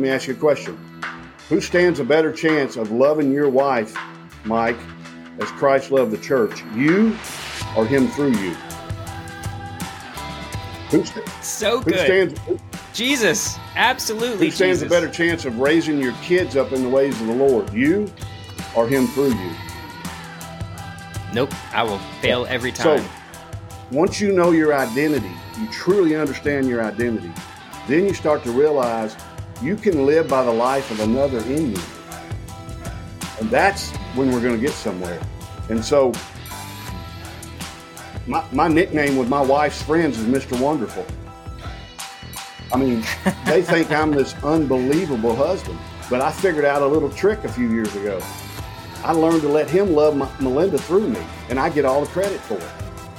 let me ask you a question. Who stands a better chance of loving your wife, Mike, as Christ loved the church? You or him through you? So good. Jesus, absolutely. Who stands a better chance of raising your kids up in the ways of the Lord? You or him through you? Nope, I will fail every time. So, once you know your identity, you truly understand your identity, then you start to realize you can live by the life of another in you. And that's when we're going to get somewhere. And so, my nickname with my wife's friends is Mr. Wonderful. I mean, they think I'm this unbelievable husband. But I figured out a little trick a few years ago. I learned to let him love Melinda through me, and I get all the credit for it.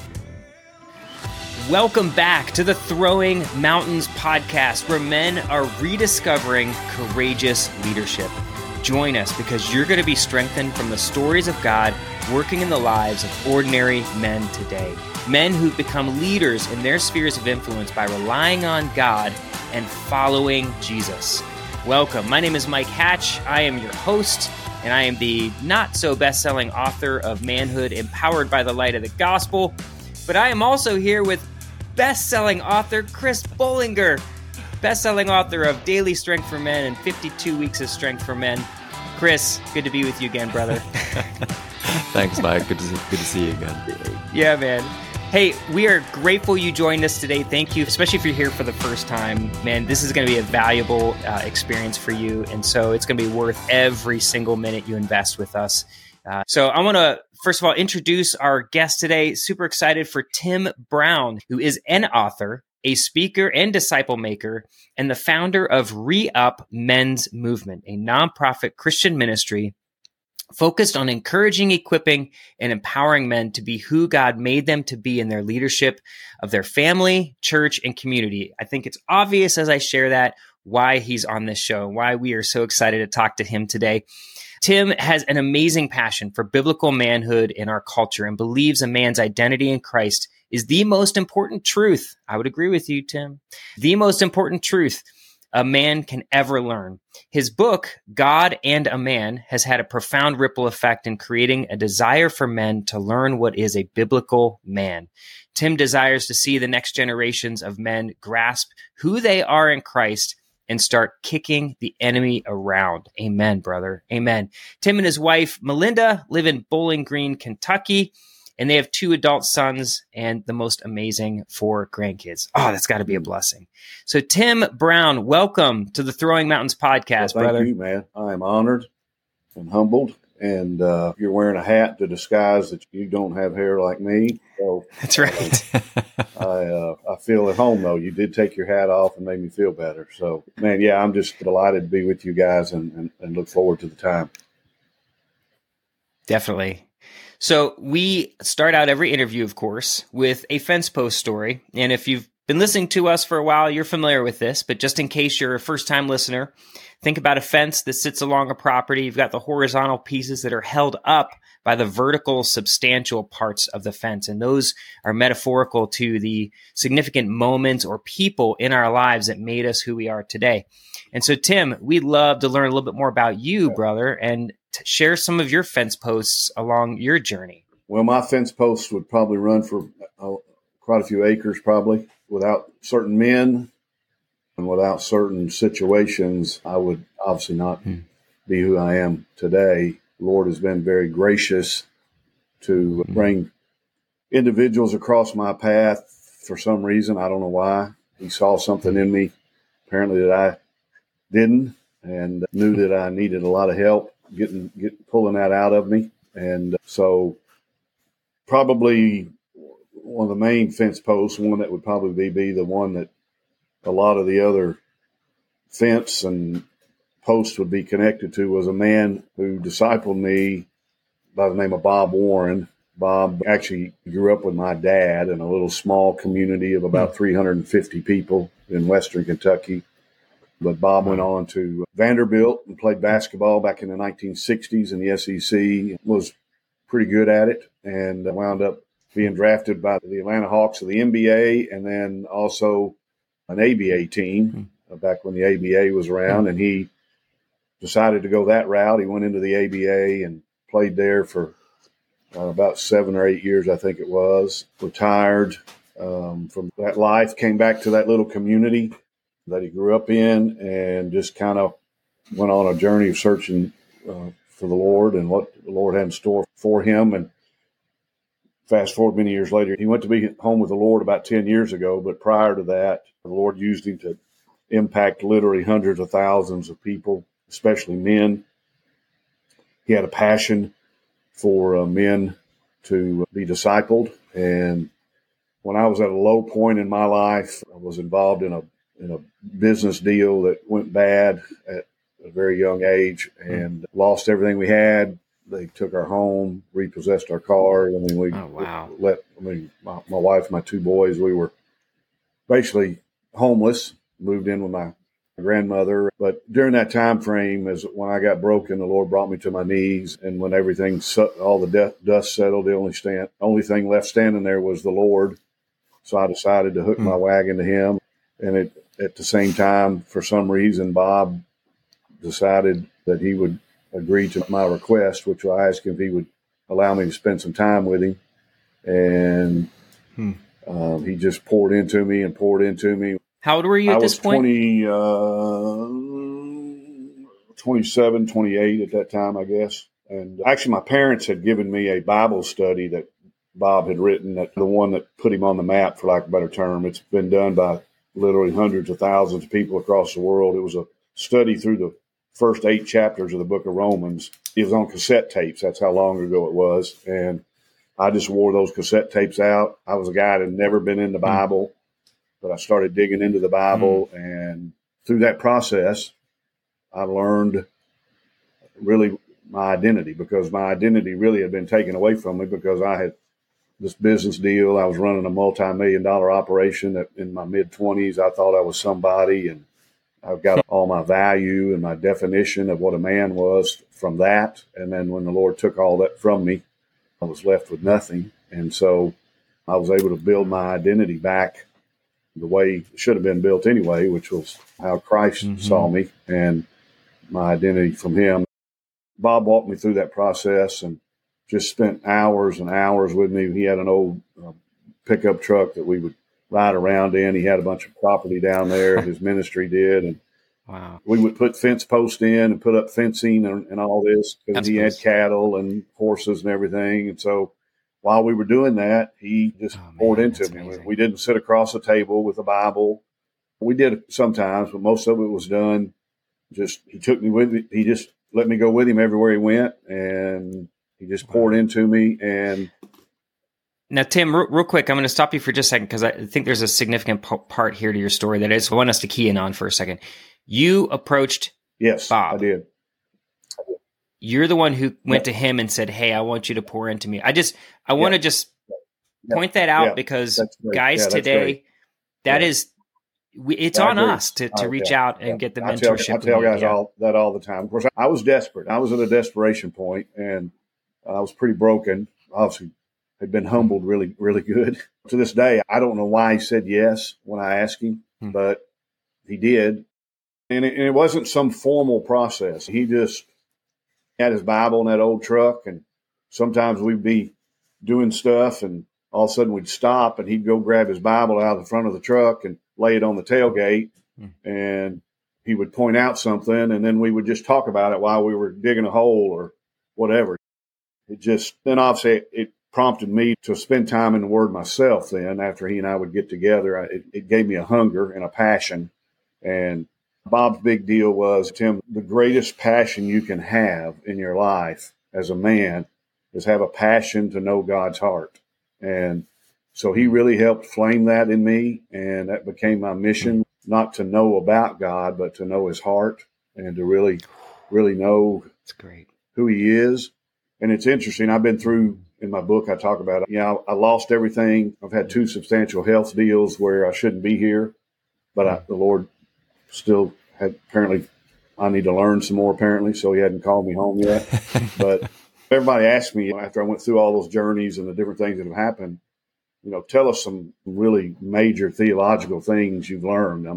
Welcome back to the Throwing Mountains podcast, where men are rediscovering courageous leadership. Join us because you're going to be strengthened from the stories of God working in the lives of ordinary men today. Men who've become leaders in their spheres of influence by relying on God and following Jesus. Welcome. My name is Mike Hatch. I am your host, and I am the not-so-best-selling author of Manhood Empowered by the Light of the Gospel. But I am also here with best-selling author Chris Bollinger, best-selling author of Daily Strength for Men and 52 Weeks of Strength for Men. Chris, good to be with you again, brother. Thanks, Mike. Good to see you again. Yeah, man. Hey, we are grateful you joined us today. Thank you, especially if you're here for the first time. Man, this is going to be a valuable experience for you, and so it's going to be worth every single minute you invest with us. So I want to, first of all, introduce our guest today. Super excited for Tim Brown, who is an author, a speaker and disciple maker, and the founder of Re-Up Men's Movement, a nonprofit Christian ministry focused on encouraging, equipping, and empowering men to be who God made them to be in their leadership of their family, church, and community. I think it's obvious as I share that why he's on this show, why we are so excited to talk to him today. Tim has an amazing passion for biblical manhood in our culture and believes a man's identity in Christ is the most important truth. I would agree with you, Tim. The most important truth a man can ever learn. His book, God and a Man, has had a profound ripple effect in creating a desire for men to learn what is a biblical man. Tim desires to see the next generations of men grasp who they are in Christ and start kicking the enemy around. Amen, brother. Amen. Tim and his wife, Melinda, live in Bowling Green, Kentucky, and they have 2 adult sons and the most amazing 4 grandkids. Oh, that's got to be a blessing. So Tim Brown, welcome to the Throwing Mountains podcast, well, brother. Thank you, man. I am honored and humbled. And you're wearing a hat to disguise that you don't have hair like me. So that's right. I feel at home, though. You did take your hat off and made me feel better. So, man, yeah, I'm just delighted to be with you guys and look forward to the time. Definitely. So we start out every interview, of course, with a fence post story. And if you've been listening to us for a while, you're familiar with this. But just in case you're a first-time listener, think about a fence that sits along a property. You've got the horizontal pieces that are held up by the vertical, substantial parts of the fence. And those are metaphorical to the significant moments or people in our lives that made us who we are today. And so, Tim, we'd love to learn a little bit more about you, brother, and to share some of your fence posts along your journey. Well, my fence posts would probably run for quite a few acres, probably. Without certain men and without certain situations, I would obviously not be who I am today. The Lord has been very gracious to bring individuals across my path for some reason. I don't know why. He saw something in me, apparently, that I didn't, and knew that I needed a lot of help pulling that out of me. And so probably one of the main fence posts, one that would probably be the one that a lot of the other fence and posts would be connected to, was a man who discipled me by the name of Bob Warren. Bob actually grew up with my dad in a little small community of about 350 people in Western Kentucky. But Bob went on to Vanderbilt and played basketball back in the 1960s in the SEC, was pretty good at it, and wound up being drafted by the Atlanta Hawks of the NBA, and then also an ABA team back when the ABA was around, and he decided to go that route. He went into the ABA and played there for about 7 or 8 years, I think it was. Retired from that life, came back to that little community that he grew up in, and just kind of went on a journey of searching for the Lord and what the Lord had in store for him. And fast forward many years later, he went to be home with the Lord about 10 years ago. But prior to that, the Lord used him to impact literally hundreds of thousands of people, especially men. He had a passion for men to be discipled. And when I was at a low point in my life, I was involved in a business deal that went bad at a very young age and lost everything we had. They took our home, repossessed our car. I mean, my wife, my 2 boys, we were basically homeless, moved in with my grandmother. But during that time frame, is when I got broken, the Lord brought me to my knees. And when everything, all the dust settled, the only thing left standing there was the Lord. So I decided to hook my wagon to him. And at the same time, for some reason, Bob decided that he would agree to my request, which I asked him if he would allow me to spend some time with him. And he just poured into me. How old were you at this point? I was 27, 28 at that time, I guess. And actually, my parents had given me a Bible study that Bob had written, that the one that put him on the map, for lack of a better term. It's been done by literally hundreds of thousands of people across the world. It was a study through the first 8 chapters of the book of Romans. It was on cassette tapes. That's how long ago it was. And I just wore those cassette tapes out. I was a guy that had never been in the Bible, but I started digging into the Bible. And through that process, I learned really my identity, because my identity really had been taken away from me because I had this business deal. I was running a multi-million-dollar operation that in my mid-20s, I thought I was somebody, and I've got all my value and my definition of what a man was from that. And then when the Lord took all that from me, I was left with nothing. And so I was able to build my identity back the way it should have been built anyway, which was how Christ saw me and my identity from him. Bob walked me through that process and just spent hours and hours with me. He had an old pickup truck that we would ride around in. He had a bunch of property down there, his ministry did. And we would put fence posts in and put up fencing and all this, because he had cattle and horses and everything. And so while we were doing that, he just poured into me. Amazing. We didn't sit across a table with a Bible. We did sometimes, but most of it was done. He took me with me. He just let me go with him everywhere he went, and he just poured into me. And now, Tim, real quick, I'm going to stop you for just a second, because I think there's a significant part here to your story that I just want us to key in on for a second. You approached Bob. I did. You're the one who went to him and said, "Hey, I want you to pour into me." I want to just point that out, because guys today, it's on us to reach out and get the mentorship. I tell guys that all the time. Of course, I was desperate. I was at a desperation point, and I was pretty broken. Obviously, had been humbled really, really good. To this day, I don't know why he said yes when I asked him, but he did. And it wasn't some formal process. He just had his Bible in that old truck, and sometimes we'd be doing stuff, and all of a sudden we'd stop, and he'd go grab his Bible out of the front of the truck and lay it on the tailgate, and he would point out something, and then we would just talk about it while we were digging a hole or whatever. Then obviously it prompted me to spend time in the Word myself. Then after he and I would get together, it gave me a hunger and a passion. And Bob's big deal was, Tim, the greatest passion you can have in your life as a man is have a passion to know God's heart. And so he really helped flame that in me, and that became my mission, not to know about God, but to know his heart and to really, really know who he is. And it's interesting. I've been through, in my book, I talk about it. I lost everything. I've had 2 substantial health deals where I shouldn't be here, but the Lord still had, apparently, I need to learn some more, apparently, so he hadn't called me home yet. But everybody asked me after I went through all those journeys and the different things that have happened, tell us some really major theological things you've learned. I mean,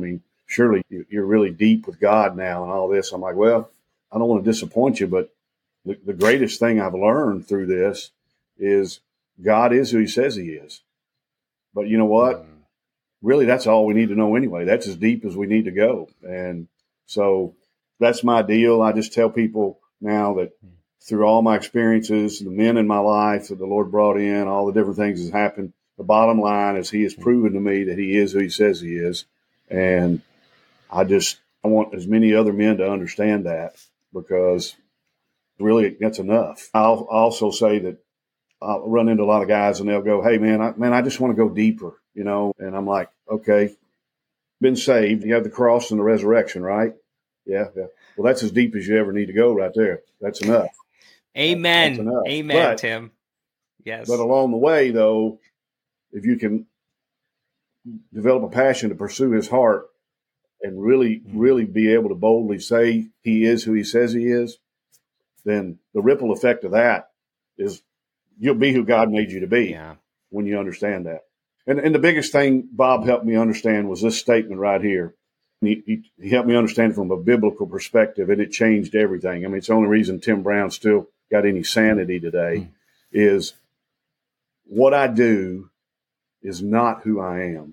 surely you're really deep with God now and all this. I'm like, well, I don't want to disappoint you, but the greatest thing I've learned through this is God is who he says he is. But you know what? Really, that's all we need to know anyway. That's as deep as we need to go. And so that's my deal. I just tell people now that through all my experiences, the men in my life that the Lord brought in, all the different things that happened, the bottom line is he has proven to me that he is who he says he is. And I want as many other men to understand that, because really that's enough. I'll also say that I'll run into a lot of guys and they'll go, hey, man, I just want to go deeper, and I'm like, okay, been saved. You have the cross and the resurrection, right? Yeah. Well, that's as deep as you ever need to go right there. That's enough. Amen. That's enough. Amen, Tim. Yes. But along the way, though, if you can develop a passion to pursue his heart and really, really be able to boldly say he is who he says he is, then the ripple effect of that is you'll be who God made you to be when you understand that. And the biggest thing Bob helped me understand was this statement right here. He helped me understand it from a biblical perspective, and it changed everything. I mean, it's the only reason Tim Brown still got any sanity today is what I do is not who I am.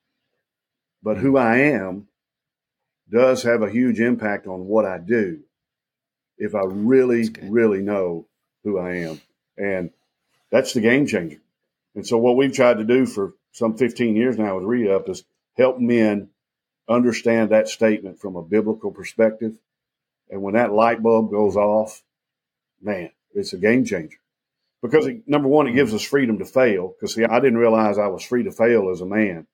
But who I am does have a huge impact on what I do if I really, really know who I am. And that's the game changer. And so what we've tried to do for some 15 years now with Re-Up is help men understand that statement from a biblical perspective. And when that light bulb goes off, man, it's a game changer. Because, number one, it gives us freedom to fail. Because, see, I didn't realize I was free to fail as a man.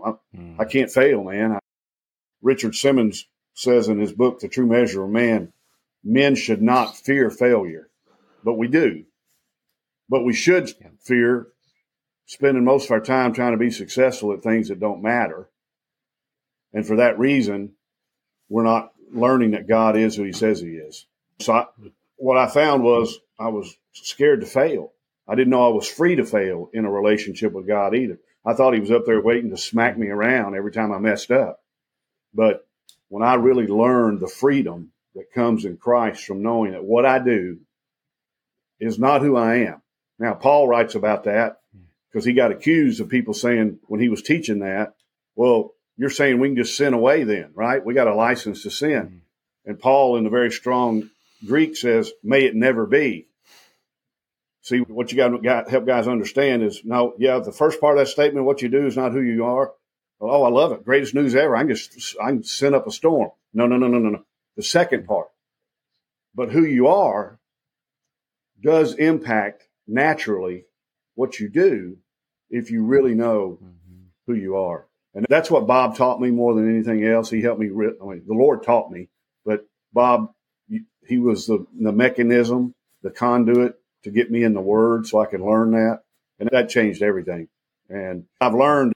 I can't fail, man. Richard Simmons says in his book, The True Measure of Man, men should not fear failure. But we do. But we should fear spending most of our time trying to be successful at things that don't matter. And for that reason, we're not learning that God is who he says he is. So what I found was I was scared to fail. I didn't know I was free to fail in a relationship with God either. I thought he was up there waiting to smack me around every time I messed up. But when I really learned the freedom that comes in Christ from knowing that what I do is not who I am. Now, Paul writes about that because he got accused of people saying when he was teaching that, well, you're saying we can just sin away then, right? We got a license to sin. And Paul, in the very strong Greek, says, may it never be. See, what you got to help guys understand is, the first part of that statement, what you do is not who you are. Oh, I love it. Greatest news ever. I can send up a storm. No. The second part. But who you are does impact naturally what you do if you really know who you are. And that's what Bob taught me more than anything else. He helped me. The Lord taught me, but Bob, he was the mechanism, the conduit to get me in the Word so I could learn that. And that changed everything. And I've learned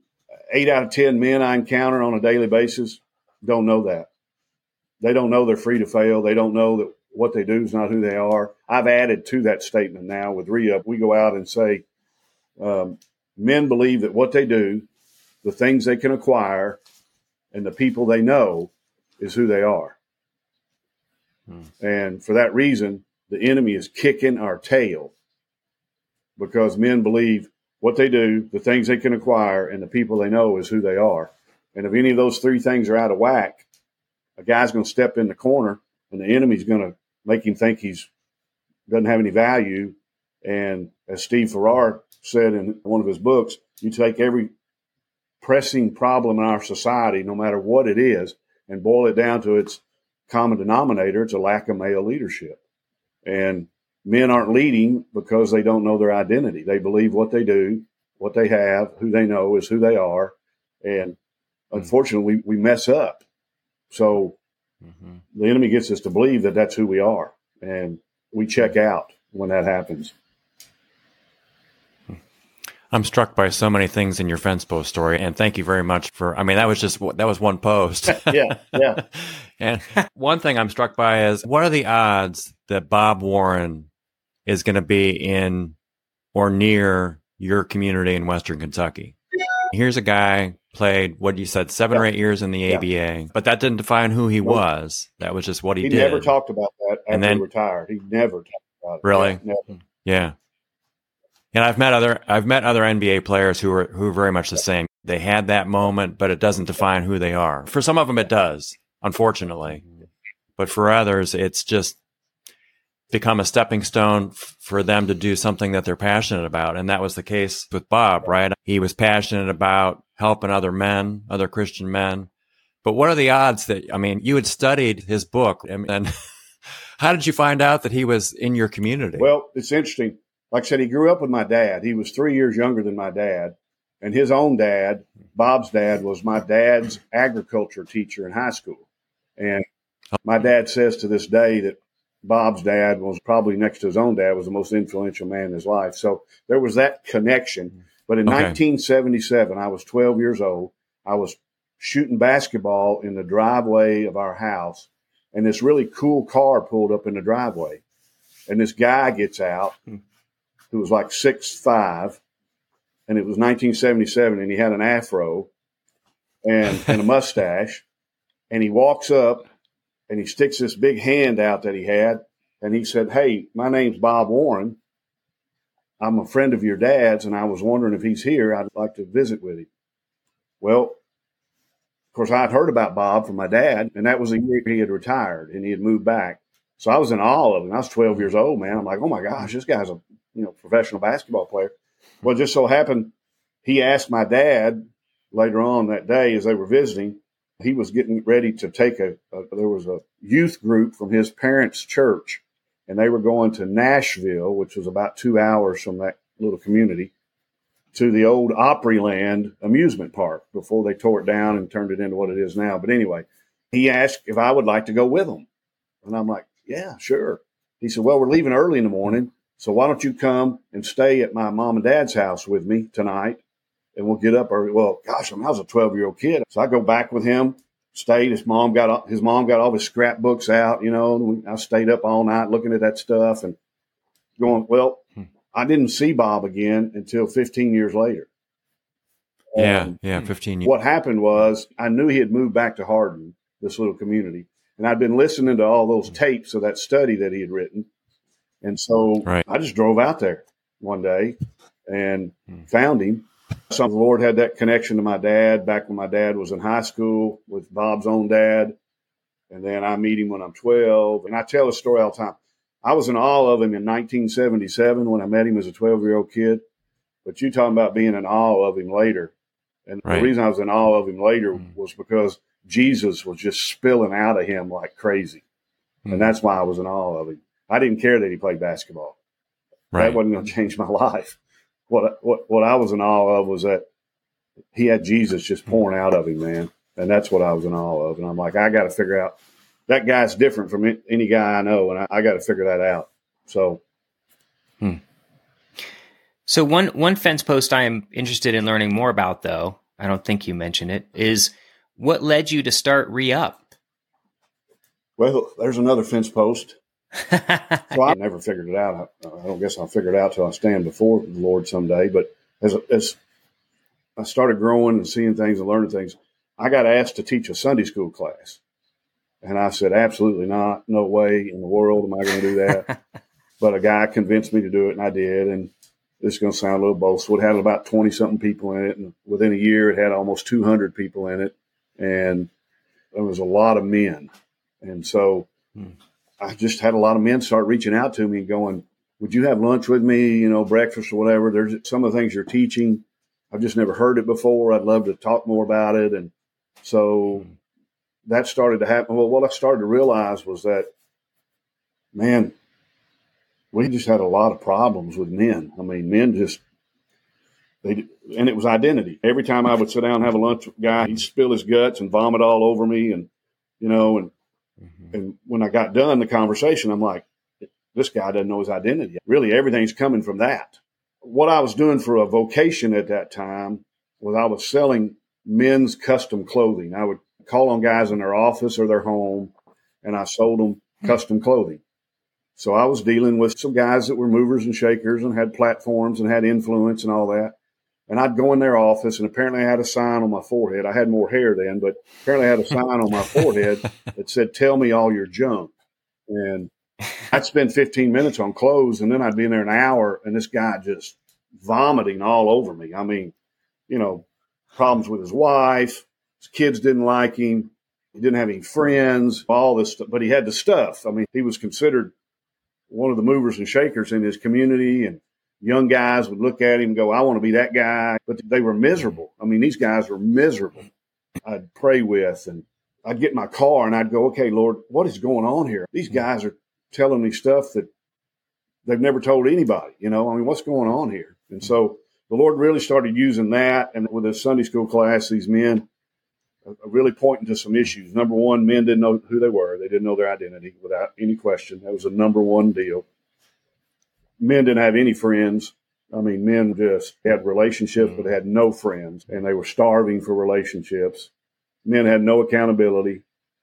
8 out of 10 men I encounter on a daily basis don't know that. They don't know they're free to fail. They don't know that what they do is not who they are. I've added to that statement now with Re-Up. We go out and say, men believe that what they do, the things they can acquire, and the people they know is who they are. And for that reason, the enemy is kicking our tail because men believe what they do, the things they can acquire, and the people they know is who they are. And if any of those three things are out of whack, a guy's going to step in the corner and the enemy's going to make him think doesn't have any value. And as Steve Farrar said in one of his books, you take every pressing problem in our society, no matter what it is, and boil it down to its common denominator. It's a lack of male leadership. And men aren't leading because they don't know their identity. They believe what they do, what they have, who they know is who they are. And unfortunately, we mess up. So the enemy gets us to believe that that's who we are. And we check out when that happens. I'm struck by so many things in your fence post story, and thank you very much that was one post. Yeah. And one thing I'm struck by is, what are the odds that Bob Warren is going to be in or near your community in Western Kentucky? Here's a guy played what you said 7 or 8 years in the ABA, but that didn't define who he was. That was just what he did. He never talked about that after he retired. He never talked about it. Really? Yeah, never. Yeah. And I've met other NBA players who are very much the same. They had that moment, but it doesn't define who they are. For some of them, it does, unfortunately. But for others, it's just become a stepping stone for them to do something that they're passionate about. And that was the case with Bob, right? He was passionate about helping other men, other Christian men. But what are the odds that, I mean, you had studied his book, and how did you find out that he was in your community? Well, it's interesting. Like I said, he grew up with my dad. He was 3 years younger than my dad. And his own dad, Bob's dad, was my dad's agriculture teacher in high school. And my dad says to this day that Bob's dad was probably next to his own dad was the most influential man in his life. So there was that connection. But in 1977, I was 12 years old. I was shooting basketball in the driveway of our house. And this really cool car pulled up in the driveway. And this guy gets out who was like 6'5", and it was 1977, and he had an afro and a mustache. And he walks up, and he sticks this big hand out that he had, and he said, "Hey, my name's Bob Warren. I'm a friend of your dad's, and I was wondering if he's here. I'd like to visit with him." Well, of course, I'd heard about Bob from my dad, and that was the year he had retired, and he had moved back. So I was in awe of him. I was 12 years old, man. I'm like, oh, my gosh, this guy's a professional basketball player. Well, it just so happened he asked my dad later on that day as they were visiting, he was getting ready to take there was a youth group from his parents' church, and they were going to Nashville, which was about 2 hours from that little community, to the old Opryland amusement park before they tore it down and turned it into what it is now. But anyway, he asked if I would like to go with him. And I'm like, yeah, sure. He said, well, we're leaving early in the morning, so why don't you come and stay at my mom and dad's house with me tonight, and we'll get up early. Well, gosh, I was a 12-year-old kid. So I go back with him, stayed. His mom got all his scrapbooks out, and I stayed up all night looking at that stuff and going, well, I didn't see Bob again until 15 years later. 15 years. What happened was I knew he had moved back to Hardin, this little community, and I'd been listening to all those tapes of that study that he had written. And so I just drove out there one day and found him. So the Lord had that connection to my dad back when my dad was in high school with Bob's own dad. And then I meet him when I'm 12. And I tell this story all the time. I was in awe of him in 1977 when I met him as a 12-year-old kid. But you talking about being in awe of him later. And the reason I was in awe of him later was because Jesus was just spilling out of him like crazy. And that's why I was in awe of him. I didn't care that he played basketball. That wasn't going to change my life. What I was in awe of was that he had Jesus just pouring out of him, man. And that's what I was in awe of. And I'm like, I got to figure out, that guy's different from any guy I know, and I got to figure that out. So. So one fence post I am interested in learning more about, though, I don't think you mentioned it, is what led you to start Re-Up? Well, there's another fence post. So I never figured it out. I don't guess I'll figure it out till I stand before the Lord someday. But as I started growing and seeing things and learning things, I got asked to teach a Sunday school class. And I said, absolutely not. No way in the world am I going to do that. But a guy convinced me to do it, and I did. And this is going to sound a little boastful. It had about 20-something people in it. And within a year, it had almost 200 people in it. And there was a lot of men. And so I just had a lot of men start reaching out to me and going, would you have lunch with me, breakfast or whatever? There's some of the things you're teaching. I've just never heard it before. I'd love to talk more about it. And so that started to happen. Well, what I started to realize was that, man, we just had a lot of problems with men. I mean, men and it was identity. Every time I would sit down and have a lunch with a guy, he'd spill his guts and vomit all over me. And, and when I got done the conversation, I'm like, this guy doesn't know his identity. Really, everything's coming from that. What I was doing for a vocation at that time was I was selling men's custom clothing. I would call on guys in their office or their home, and I sold them custom clothing. So I was dealing with some guys that were movers and shakers and had platforms and had influence and all that. And I'd go in their office, and apparently I had a sign on my forehead. I had more hair then, but apparently I had a sign on my forehead that said, "Tell me all your junk." And I'd spend 15 minutes on clothes, and then I'd be in there an hour, and this guy just vomiting all over me. I mean, problems with his wife, his kids didn't like him, he didn't have any friends, all this stuff, but he had the stuff. I mean, he was considered one of the movers and shakers in his community, and young guys would look at him and go, "I want to be that guy." But they were miserable. I mean, these guys were miserable. I'd pray with, and I'd get in my car and I'd go, "Okay, Lord, what is going on here? These guys are telling me stuff that they've never told anybody. I mean, what's going on here?" And so the Lord really started using that. And with his Sunday school class, these men are really pointing to some issues. Number one, men didn't know who they were. They didn't know their identity without any question. That was the number one deal. Men didn't have any friends. I mean, men just had relationships, but had no friends, and they were starving for relationships. Men had no accountability.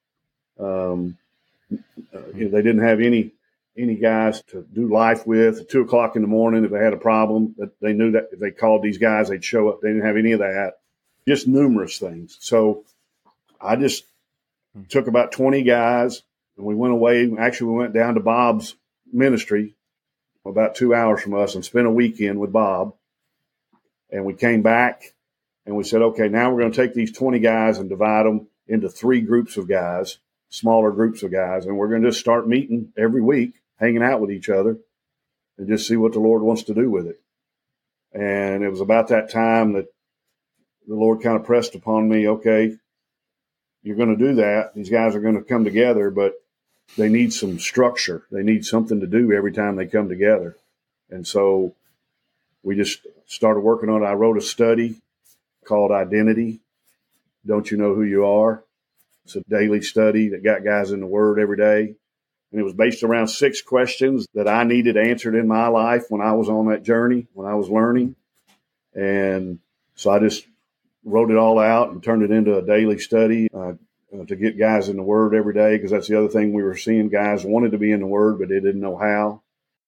They didn't have any guys to do life with at 2:00 in the morning. If they had a problem, that they knew that if they called these guys, they'd show up. They didn't have any of that. Just numerous things. So I just took about 20 guys, and we went away. Actually, we went down to Bob's ministry about 2 hours from us and spent a weekend with Bob. And we came back and we said, okay, now we're going to take these 20 guys and divide them into 3 groups of guys, smaller groups of guys. And we're going to just start meeting every week, hanging out with each other, and just see what the Lord wants to do with it. And it was about that time that the Lord kind of pressed upon me, okay, you're going to do that. These guys are going to come together, but they need some structure. They need something to do every time they come together. And so we just started working on it. I wrote a study called Identity. Don't You Know Who You Are? It's a daily study that got guys in the Word every day. And it was based around 6 questions that I needed answered in my life when I was on that journey, when I was learning. And so I just wrote it all out and turned it into a daily study to get guys in the Word every day, because that's the other thing we were seeing. Guys wanted to be in the Word, but they didn't know how.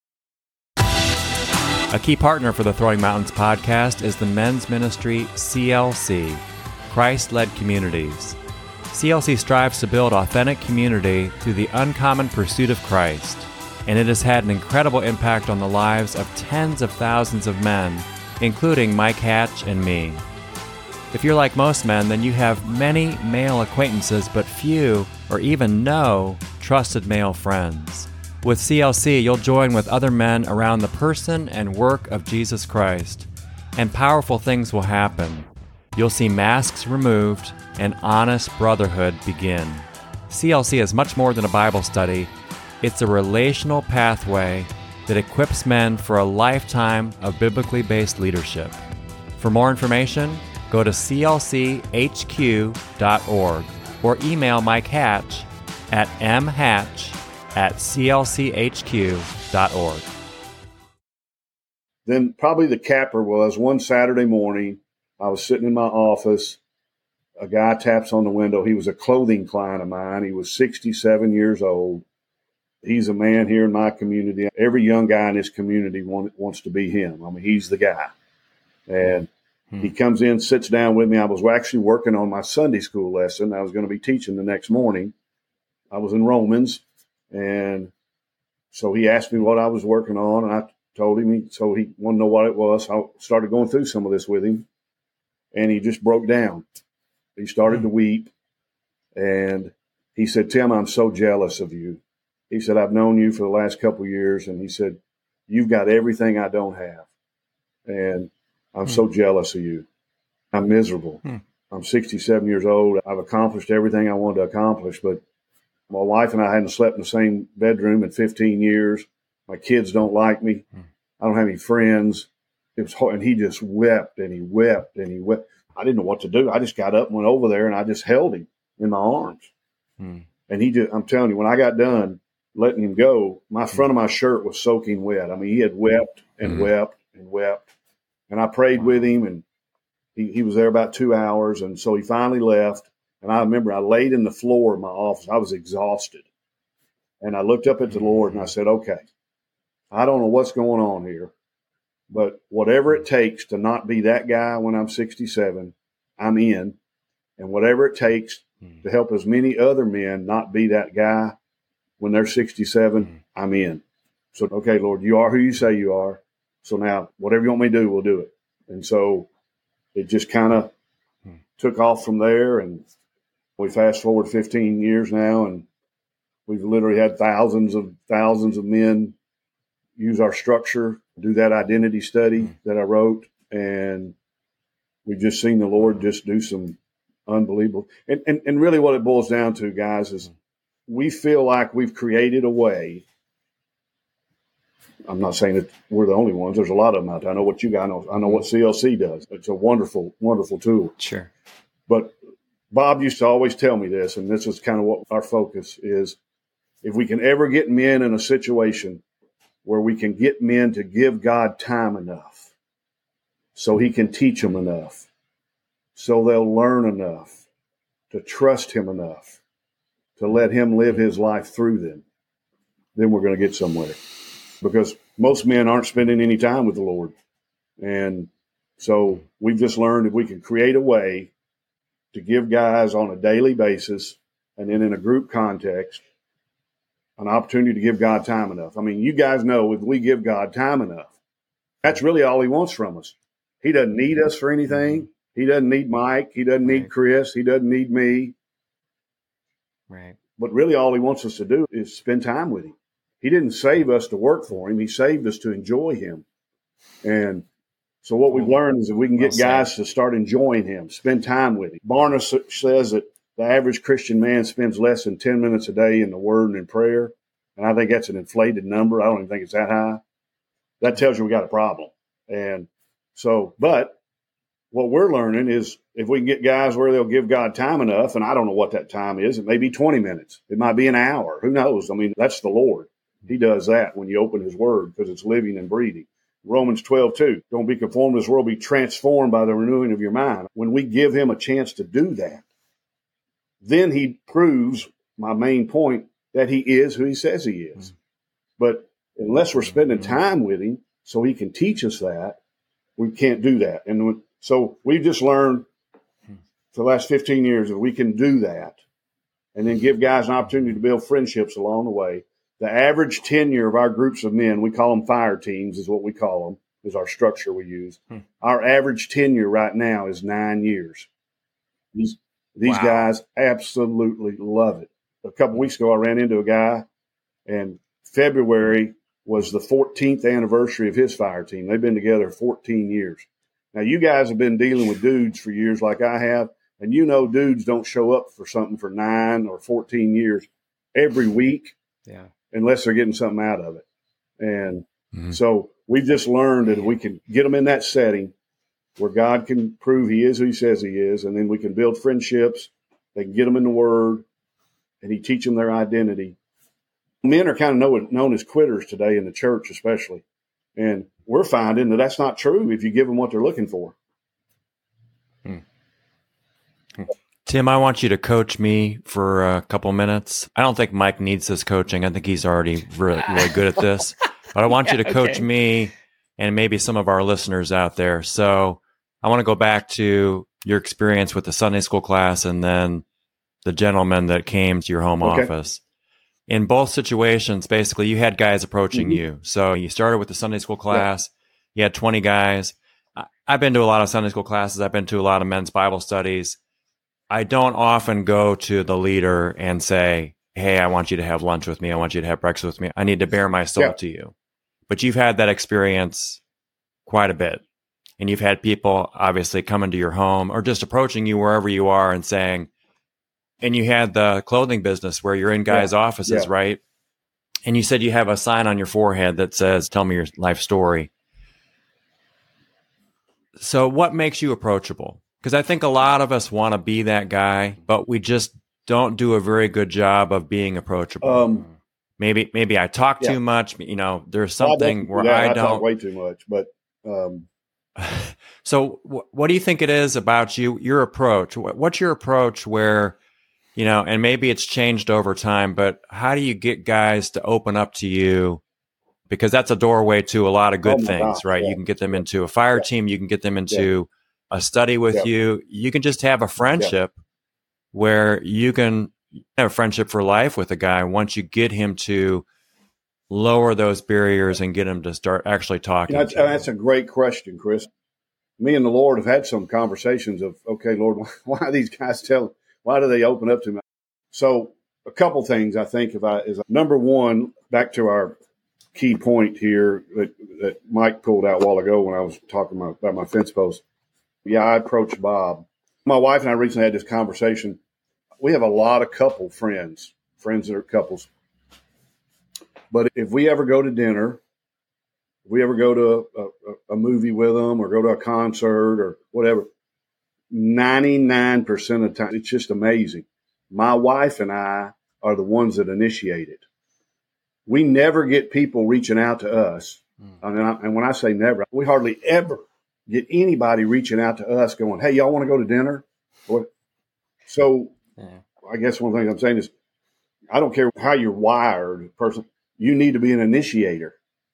A key partner for the Throwing Mountains podcast is the men's ministry CLC, Christ-Led Communities. CLC strives to build authentic community through the uncommon pursuit of Christ, and it has had an incredible impact on the lives of tens of thousands of men, including Mike Hatch and me. If you're like most men, then you have many male acquaintances, but few or even no trusted male friends. With CLC, you'll join with other men around the person and work of Jesus Christ, and powerful things will happen. You'll see masks removed and honest brotherhood begin. CLC is much more than a Bible study. It's a relational pathway that equips men for a lifetime of biblically based leadership. For more information, go to clchq.org or email Mike Hatch at mhatch@clchq.org. Then probably the capper was one Saturday morning, I was sitting in my office. A guy taps on the window. He was a clothing client of mine. He was 67 years old. He's a man here in my community. Every young guy in this community wants to be him. I mean, he's the guy. And he comes in, sits down with me. I was actually working on my Sunday school lesson. I was going to be teaching the next morning. I was in Romans. And so he asked me what I was working on, and I told him. So he wanted to know what it was. So I started going through some of this with him, and he just broke down. He started to weep, and he said, "Tim, I'm so jealous of you." He said, "I've known you for the last couple of years," and he said, "You've got everything I don't have, and I'm so jealous of you. I'm miserable. I'm 67 years old. I've accomplished everything I wanted to accomplish, but my wife and I hadn't slept in the same bedroom in 15 years. My kids don't like me. I don't have any friends." It was hard, and he just wept and he wept and he wept. I didn't know what to do. I just got up and went over there and I just held him in my arms. And I'm telling you, when I got done letting him go, my front of my shirt was soaking wet. I mean, he had wept and wept and wept. And I prayed with him, and he was there about 2 hours. And so he finally left. And I remember I laid in the floor of my office. I was exhausted. And I looked up at the Lord and I said, "Okay, I don't know what's going on here, But whatever it takes to not be that guy when I'm 67, I'm in. And whatever it takes to help as many other men not be that guy when they're 67, I'm in. So, okay, Lord, you are who you say you are. So now whatever you want me to do, we'll do it. And so it just kind of took off from there. And we fast forward 15 years now, and we've literally had thousands of men use our structure, do that identity study that I wrote. And we've just seen the Lord just do some unbelievable. And really what it boils down to, guys, is we feel like we've created a way. I'm not saying that we're the only ones. There's a lot of them out there. I know what you guys know. I know what CLC does. It's a wonderful, wonderful tool. Sure. But Bob used to always tell me this, and this is kind of what our focus is. If we can ever get men in a situation where we can get men to give God time enough so he can teach them enough, so they'll learn enough to trust him enough to let him live his life through them, then we're going to get somewhere. Because most men aren't spending any time with the Lord. And so we've just learned if we can create a way to give guys on a daily basis and then in a group context an opportunity to give God time enough. I mean, you guys know if we give God time enough, that's really all he wants from us. He doesn't need us for anything. He doesn't need Mike. He doesn't need Chris. He doesn't need me. Right. But really all he wants us to do is spend time with him. He didn't save us to work for him. He saved us to enjoy him. And so what we've learned is if we can get guys to start enjoying him, spend time with him. Barna says that the average Christian man spends less than 10 minutes a day in the Word and in prayer. And I think that's an inflated number. I don't even think it's that high. That tells you we got a problem. And so, but what we're learning is if we can get guys where they'll give God time enough, and I don't know what that time is, it may be 20 minutes. It might be an hour. Who knows? I mean, that's the Lord. He does that when you open his word because it's living and breathing. Romans 12:2. Don't be conformed to this world, be transformed by the renewing of your mind. When we give him a chance to do that, then he proves my main point that he is who he says he is. But unless we're spending time with him so he can teach us that, we can't do that. And so we've just learned for the last 15 years that we can do that and then give guys an opportunity to build friendships along the way. The average tenure of our groups of men, we call them fire teams is what we call them, is our structure we use. Our average tenure right now is 9 years. These guys absolutely love it. A couple of weeks ago, I ran into a guy, and February was the 14th anniversary of his fire team. They've been together 14 years. Now, you guys have been dealing with dudes for years like I have, and you know dudes don't show up for something for 9 or 14 years every week. Yeah. Unless they're getting something out of it. And so we've just learned that if we can get them in that setting where God can prove he is who he says he is, and then we can build friendships, they can get them in the Word, and he teach them their identity. Men are kind of known as quitters today in the church especially. And we're finding that that's not true if you give them what they're looking for. Tim, I want you to coach me for a couple minutes. I don't think Mike needs this coaching. I think he's already really, really good at this. But I want you to coach me and maybe some of our listeners out there. So I want to go back to your experience with the Sunday school class and then the gentleman that came to your home office. In both situations, basically, you had guys approaching you. So you started with the Sunday school class. You had 20 guys. I've been to a lot of Sunday school classes. I've been to a lot of men's Bible studies. I don't often go to the leader and say, hey, I want you to have lunch with me. I want you to have breakfast with me. I need to bare my soul to you. But you've had that experience quite a bit. And you've had people obviously come into your home or just approaching you wherever you are and saying, and you had the clothing business where you're in guys' offices, right? And you said you have a sign on your forehead that says, tell me your life story. So what makes you approachable? Because I think a lot of us want to be that guy, but we just don't do a very good job of being approachable. Maybe I talk too much. You know, there's something where I don't talk way too much. But so, what do you think it is about you? Your approach? What's your approach? Where and maybe it's changed over time, but how do you get guys to open up to you because that's a doorway to a lot of good things, gosh, right? yeah. You can get them into a fire team. You can get them into a study with you. You can just have a friendship where you can have a friendship for life with a guy once you get him to lower those barriers and get him to start actually talking. That's a great question, Chris. Me and the Lord have had some conversations of, okay, Lord, why are these guys why do they open up to me? So a couple things I think is number one, back to our key point here that Mike pulled out a while ago when I was talking about my fence post. Yeah, I approached Bob. My wife and I recently had this conversation. We have a lot of couple friends that are couples. But if we ever go to dinner, if we ever go to a movie with them or go to a concert or whatever, 99% of the time, it's just amazing. My wife and I are the ones that initiate it. We never get people reaching out to us. And when I say never, we hardly ever get anybody reaching out to us going, hey, y'all want to go to dinner? So I guess one thing I'm saying is I don't care how you're wired, person. You need to be an initiator.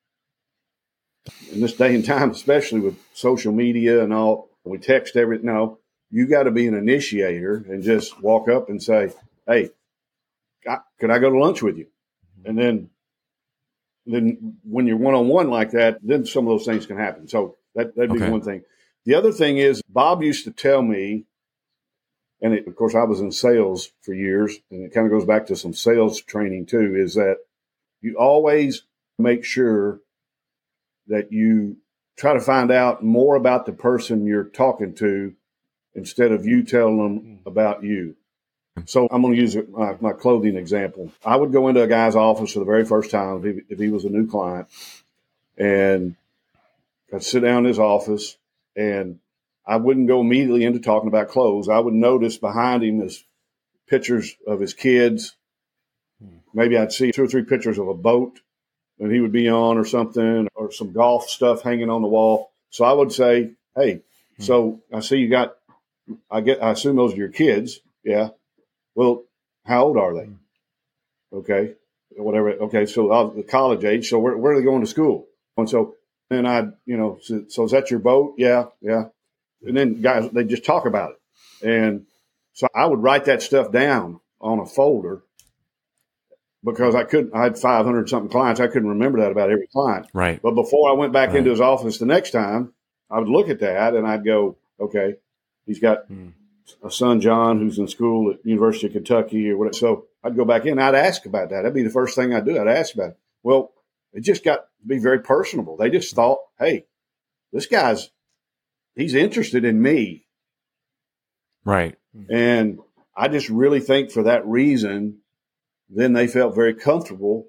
In this day and time, especially with social media and all, we text everything. No, you got to be an initiator and just walk up and say, hey, could I go to lunch with you? And then when you're one-on-one like that, then some of those things can happen. So that'd be one thing. The other thing is Bob used to tell me, and of course I was in sales for years, and it kind of goes back to some sales training too, is that you always make sure that you try to find out more about the person you're talking to instead of you telling them about you. So I'm going to use my clothing example. I would go into a guy's office for the very first time if he was a new client, and I'd sit down in his office, and I wouldn't go immediately into talking about clothes. I would notice behind him is pictures of his kids. Maybe I'd see 2 or 3 pictures of a boat that he would be on or something, or some golf stuff hanging on the wall. So I would say, hey, so I see you got, I assume those are your kids. Yeah. Well, how old are they? Okay. Whatever. Okay. So the college age. So where are they going to school? And so then so is that your boat? Yeah. Yeah. And then guys, they just talk about it. And so I would write that stuff down on a folder because I had 500 something clients. I couldn't remember that about every client. Right. But before I went back into his office the next time, I would look at that and I'd go, okay, he's got a son, John, who's in school at University of Kentucky or whatever. So I'd go back in. I'd ask about that. That'd be the first thing I'd do. I'd ask about it. Well, it just got to be very personable. They just thought, hey, this guy's, he's interested in me. Right. And I just really think for that reason, then they felt very comfortable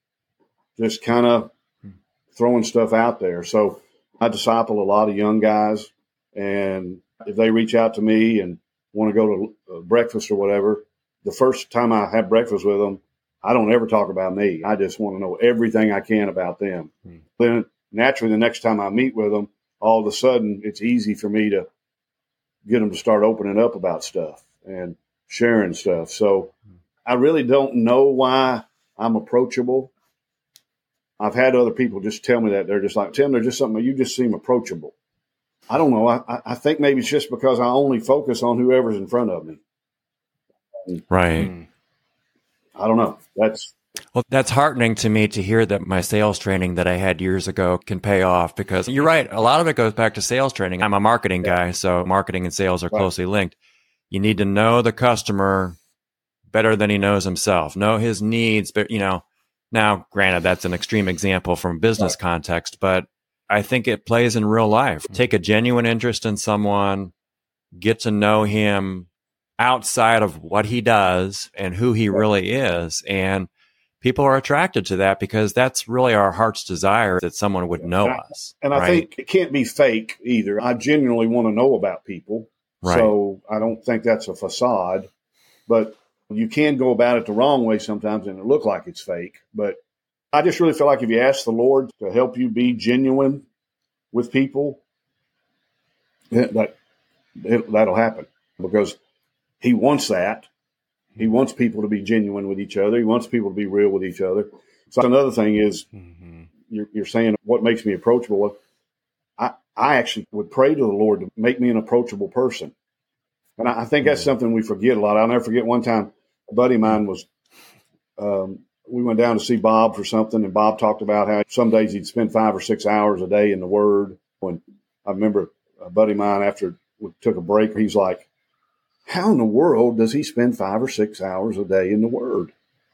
just kind of throwing stuff out there. So I disciple a lot of young guys, and if they reach out to me and want to go to breakfast or whatever, the first time I have breakfast with them, I don't ever talk about me. I just want to know everything I can about them. Then naturally, the next time I meet with them, all of a sudden it's easy for me to get them to start opening up about stuff and sharing stuff. So I really don't know why I'm approachable. I've had other people just tell me that. They're just like, Tim, there's just something, you just seem approachable. I don't know. I think maybe it's just because I only focus on whoever's in front of me. Right. I don't know. That's heartening to me to hear that my sales training that I had years ago can pay off, because you're right. A lot of it goes back to sales training. I'm a marketing guy, so marketing and sales are closely linked. You need to know the customer better than he knows himself, know his needs. But, now granted, that's an extreme example from business context, but I think it plays in real life. Take a genuine interest in someone, get to know him outside of what he does and who he really is. And people are attracted to that because that's really our heart's desire, that someone would know us. And I think it can't be fake either. I genuinely want to know about people. Right. So I don't think that's a facade, but you can go about it the wrong way sometimes and it look like it's fake. But I just really feel like if you ask the Lord to help you be genuine with people, that'll happen, because he wants that. He wants people to be genuine with each other. He wants people to be real with each other. So another thing is you're saying what makes me approachable. Well, I actually would pray to the Lord to make me an approachable person. And I think that's something we forget a lot. I'll never forget one time a buddy of mine was, we went down to see Bob for something, and Bob talked about how some days he'd spend 5 or 6 hours a day in the Word. When I remember a buddy of mine, after we took a break, he's like, how in the world does he spend 5 or 6 hours a day in the Word?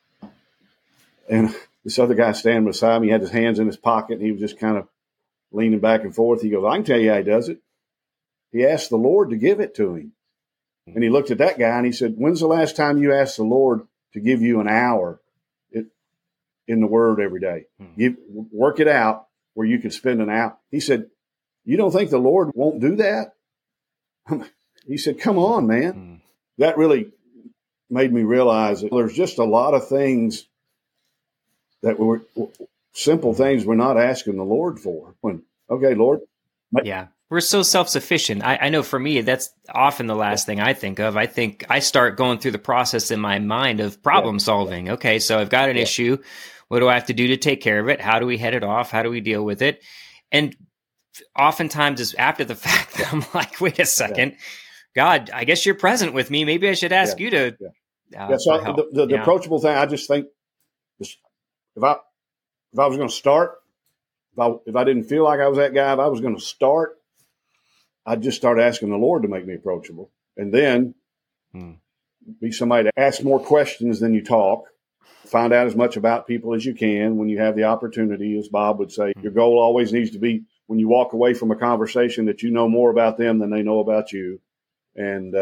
And this other guy standing beside me, he had his hands in his pocket, and he was just kind of leaning back and forth. He goes, I can tell you how he does it. He asked the Lord to give it to him. And he looked at that guy and he said, when's the last time you asked the Lord to give you an hour in the Word every day? Work it out where you can spend an hour. He said, you don't think the Lord won't do that? He said, come on, man. That really made me realize that there's just a lot of things that were simple things we're not asking the Lord for. Okay, Lord. Yeah. We're so self-sufficient. I know for me, that's often the last thing I think of. I think I start going through the process in my mind of problem solving. Okay, so I've got an issue. What do I have to do to take care of it? How do we head it off? How do we deal with it? And oftentimes it's after the fact that I'm like, wait a second, God, I guess you're present with me. Maybe I should ask you to so for help. The approachable thing, I just think if I was going to start, if I didn't feel like I was that guy, if I was going to start, I'd just start asking the Lord to make me approachable, and then be somebody to ask more questions than you talk. Find out as much about people as you can when you have the opportunity. As Bob would say, your goal always needs to be when you walk away from a conversation that you know more about them than they know about you. And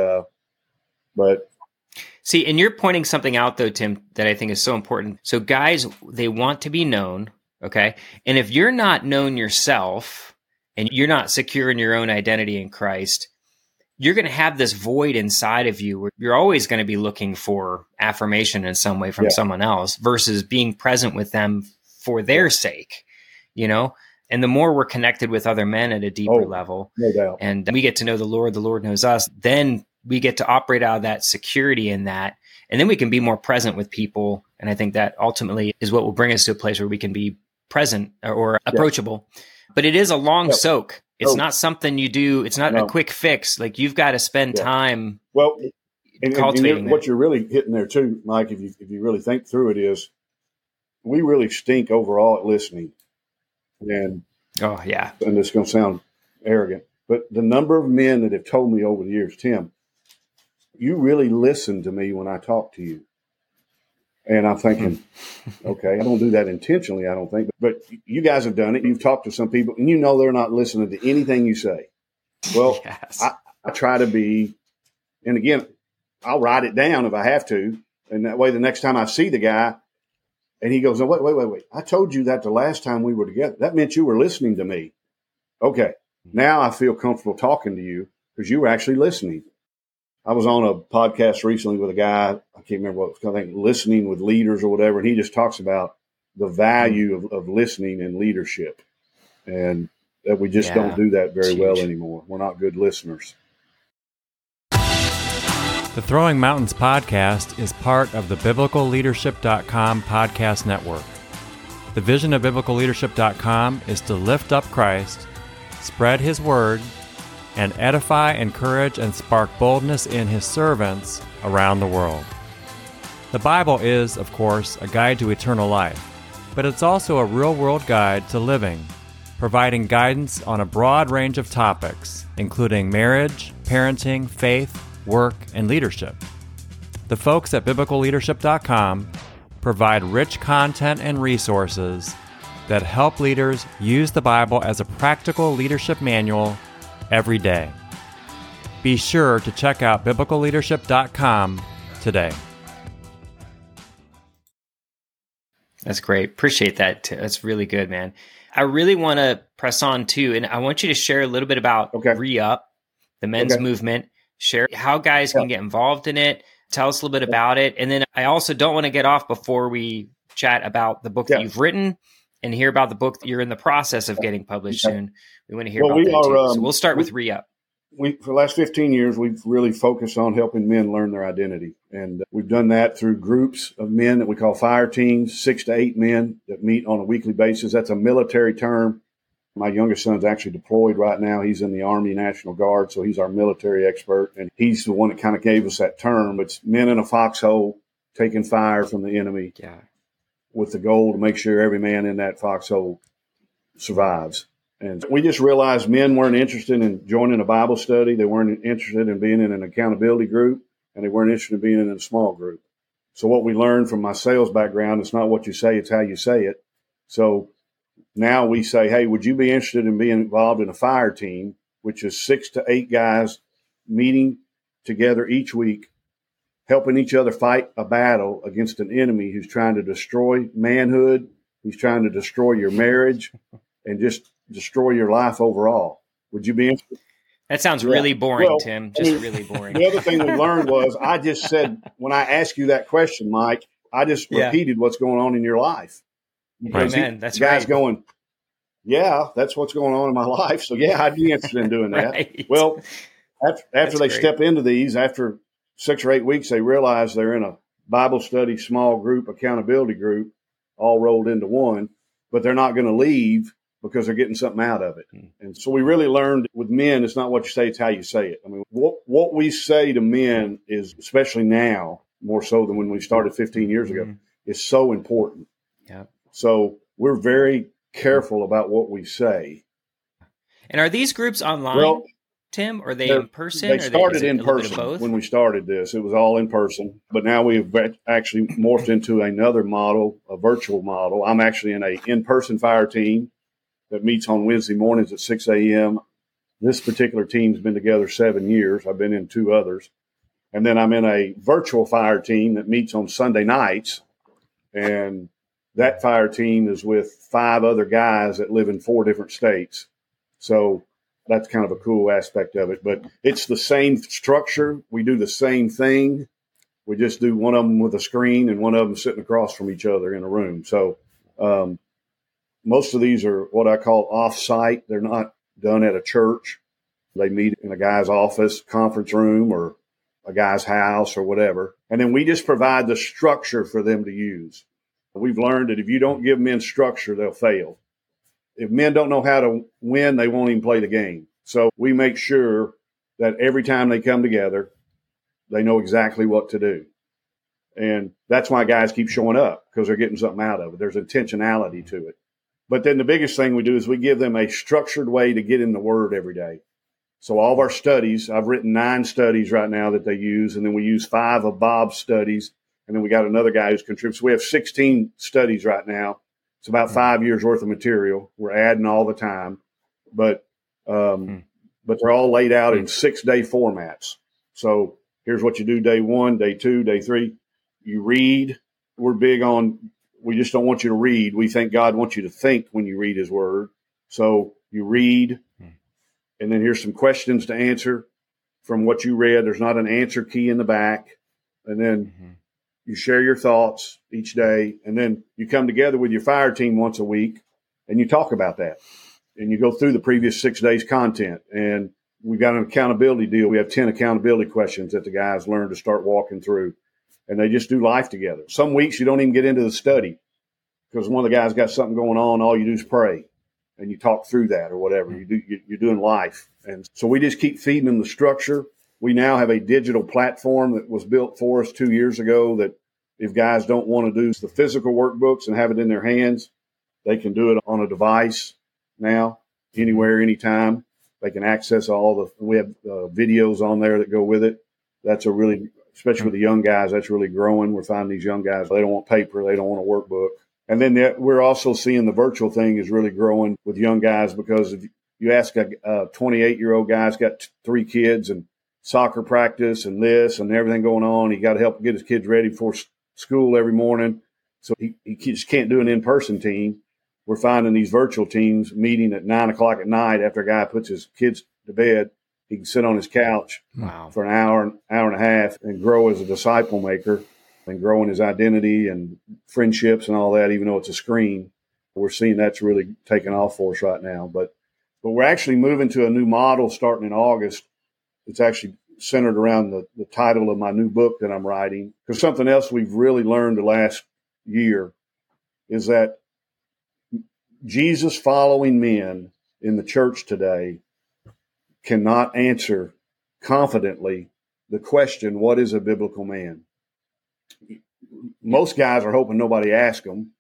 but see, and you're pointing something out though, Tim, that I think is so important. So guys, they want to be known, okay? And if you're not known yourself, and you're not secure in your own identity in Christ, you're going to have this void inside of you where you're always going to be looking for affirmation in some way from someone else versus being present with them for their sake, you know? And the more we're connected with other men at a deeper level, no doubt, and we get to know the Lord knows us, then we get to operate out of that security in that. And then we can be more present with people. And I think that ultimately is what will bring us to a place where we can be present or approachable. But it is a long soak. It's not something you do. It's not a quick fix. Like you've got to spend time. Well, cultivating and what you're really hitting there too, Mike, if you really think through it, is we really stink overall at listening. And and it's going to sound arrogant, but the number of men that have told me over the years, Tim, you really listen to me when I talk to you. And I'm thinking, okay, I don't do that intentionally, I don't think. But you guys have done it. You've talked to some people, and you know they're not listening to anything you say. Well, I try to be, and again, I'll write it down if I have to. And that way the next time I see the guy, and he goes, no, wait. I told you that the last time we were together. That meant you were listening to me. Okay, now I feel comfortable talking to you because you were actually listening. I was on a podcast recently with a guy, I can't remember what it was called, I think Listening with Leaders or whatever, and he just talks about the value of listening and leadership, and that we just don't do that very well anymore. We're not good listeners. The Throwing Mountains podcast is part of the BiblicalLeadership.com podcast network. The vision of BiblicalLeadership.com is to lift up Christ, spread His word, and edify, encourage, and spark boldness in His servants around the world. The Bible is, of course, a guide to eternal life, but it's also a real-world guide to living, providing guidance on a broad range of topics, including marriage, parenting, faith, work, and leadership. The folks at BiblicalLeadership.com provide rich content and resources that help leaders use the Bible as a practical leadership manual every day. Be sure to check out BiblicalLeadership.com today. That's great. Appreciate that. That's really good, man. I really want to press on too, and I want you to share a little bit about Re-Up, the men's movement. Share how guys can get involved in it. Tell us a little bit about it. And then I also don't want to get off before we chat about the book that you've written and hear about the book that you're in the process of getting published soon. We want to hear about that too. So we'll start with Re-Up. for the last 15 years, we've really focused on helping men learn their identity. And we've done that through groups of men that we call fire teams, 6 to 8 men that meet on a weekly basis. That's a military term. My youngest son's actually deployed right now. He's in the Army National Guard, so he's our military expert. And he's the one that kind of gave us that term. It's men in a foxhole taking fire from the enemy with the goal to make sure every man in that foxhole survives. And we just realized men weren't interested in joining a Bible study. They weren't interested in being in an accountability group, and they weren't interested in being in a small group. So what we learned from my sales background, it's not what you say, it's how you say it. So now we say, hey, would you be interested in being involved in a fire team, which is 6 to 8 guys meeting together each week, helping each other fight a battle against an enemy who's trying to destroy manhood, who's trying to destroy your marriage, and just destroy your life overall. Would you be interested? That sounds really boring, Tim. Just really boring. The other thing we learned was I just said, when I asked you that question, Mike, I just repeated what's going on in your life. Amen. That's guys right. going, yeah, that's what's going on in my life. So, yeah, I'd be interested in doing that. Right. Well, after they step into these, after 6 or 8 weeks, they realize they're in a Bible study, small group, accountability group, all rolled into one, but they're not going to leave because they're getting something out of it. And so we really learned with men, it's not what you say, it's how you say it. I mean, what we say to men is, especially now, more so than when we started 15 years ago, is so important. Yeah. So we're very careful about what we say. And are these groups online, Tim? Or are they in person? They started in person when we started this. It was all in person. But now we've actually morphed into another model, a virtual model. I'm actually in an in-person fire team that meets on Wednesday mornings at 6 a.m. This particular team's been together 7 years. I've been in 2 others. And then I'm in a virtual fire team that meets on Sunday nights. And that fire team is with 5 other guys that live in 4 different states. So that's kind of a cool aspect of it. But it's the same structure. We do the same thing. We just do one of them with a screen and one of them sitting across from each other in a room. So most of these are what I call off-site. They're not done at a church. They meet in a guy's office, conference room, or a guy's house or whatever. And then we just provide the structure for them to use. We've learned that if you don't give men structure, they'll fail. If men don't know how to win, they won't even play the game. So we make sure that every time they come together, they know exactly what to do. And that's why guys keep showing up, because they're getting something out of it. There's intentionality to it. But then the biggest thing we do is we give them a structured way to get in the Word every day. So all of our studies, I've written 9 studies right now that they use, and then we use 5 of Bob's studies, and then we got another guy who's contributed. So we have 16 studies right now. It's about 5 years worth of material. We're adding all the time, but they're all laid out in 6-day formats. So here's what you do day 1, day 2, day 3. You read. We're big on, we just don't want you to read. We think God wants you to think when you read his word. So you read, and then here's some questions to answer from what you read. There's not an answer key in the back. And then you share your thoughts each day, and then you come together with your fire team once a week, and you talk about that. And you go through the previous 6 days' content. And we've got an accountability deal. We have 10 accountability questions that the guys learn to start walking through. And they just do life together. Some weeks you don't even get into the study because one of the guys got something going on. All you do is pray, and you talk through that or whatever. You're doing life. And so we just keep feeding them the structure. We now have a digital platform that was built for us 2 years ago that if guys don't want to do the physical workbooks and have it in their hands, they can do it on a device now, anywhere, anytime. They can access we have videos on there that go with it. That's a really, especially with the young guys, that's really growing. We're finding these young guys, they don't want paper, they don't want a workbook. And then we're also seeing the virtual thing is really growing with young guys, because if you ask a 28-year-old guy, he's got 3 kids and soccer practice and this and everything going on. He got to help get his kids ready for school every morning. So he just can't do an in-person team. We're finding these virtual teams meeting at 9 o'clock at night after a guy puts his kids to bed. He can sit on his couch for an hour and a half and grow as a disciple maker and grow in his identity and friendships and all that, even though it's a screen. We're seeing that's really taking off for us right now. But we're actually moving to a new model starting in August It's actually centered around the title of my new book that I'm writing. Because something else we've really learned the last year is that Jesus following men in the church today cannot answer confidently the question, what is a biblical man? Most guys are hoping nobody asks them.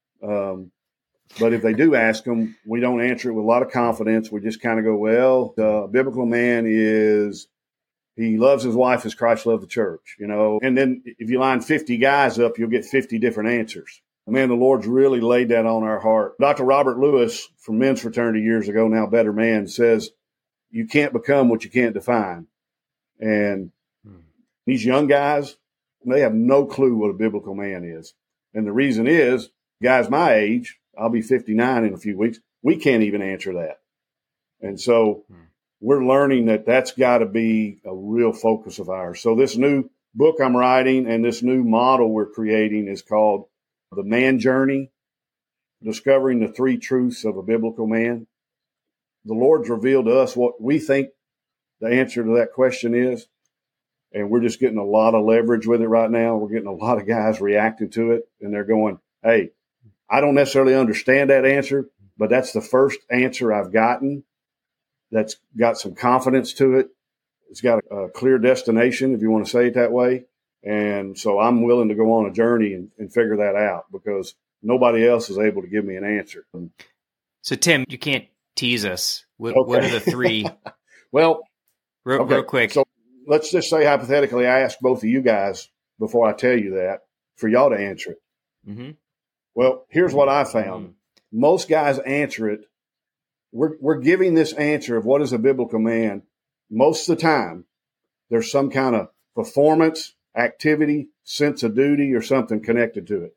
But if they do ask them, we don't answer it with a lot of confidence. We just kind of go, well, the biblical man is, he loves his wife as Christ loved the church, you know. And then if you line 50 guys up, you'll get 50 different answers. Man, the Lord's really laid that on our heart. Dr. Robert Lewis from Men's Fraternity years ago, now Better Man, says you can't become what you can't define. And these young guys, they have no clue what a biblical man is. And the reason is, guys my age, I'll be 59 in a few weeks, we can't even answer that. And so we're learning that that's got to be a real focus of ours. So this new book I'm writing and this new model we're creating is called The Man Journey, Discovering the Three Truths of a Biblical Man. The Lord's revealed to us what we think the answer to that question is, and we're just getting a lot of leverage with it right now. We're getting a lot of guys reacting to it, and they're going, hey, I don't necessarily understand that answer, but that's the first answer I've gotten that's got some confidence to it. It's got a clear destination, if you want to say it that way. And so I'm willing to go on a journey and figure that out because nobody else is able to give me an answer. So, Tim, you can't tease us. What are the three? Well, real quick. So let's just say hypothetically I ask both of you guys before I tell you that for y'all to answer it. Mm-hmm. Well, here's what I found. Most guys answer it. We're giving this answer of what is a biblical man. Most of the time, there's some kind of performance, activity, sense of duty, or something connected to it.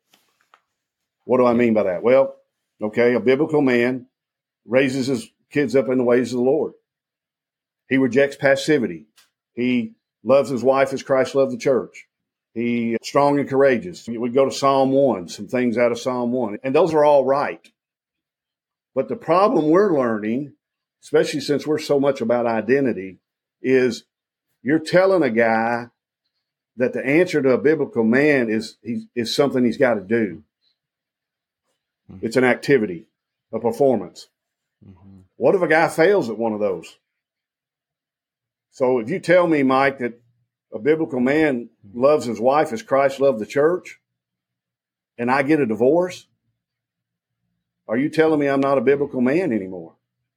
What do I mean by that? Well, okay, a biblical man raises his kids up in the ways of the Lord. He rejects passivity. He loves his wife as Christ loved the church. He's strong and courageous. We go to Psalm 1, some things out of Psalm 1, and those are all right. But the problem we're learning, especially since we're so much about identity, is you're telling a guy that the answer to a biblical man is something he's got to do. It's an activity, a performance. Mm-hmm. What if a guy fails at one of those? So if you tell me, Mike, that a biblical man loves his wife as Christ loved the church, and I get a divorce, are you telling me I'm not a biblical man anymore?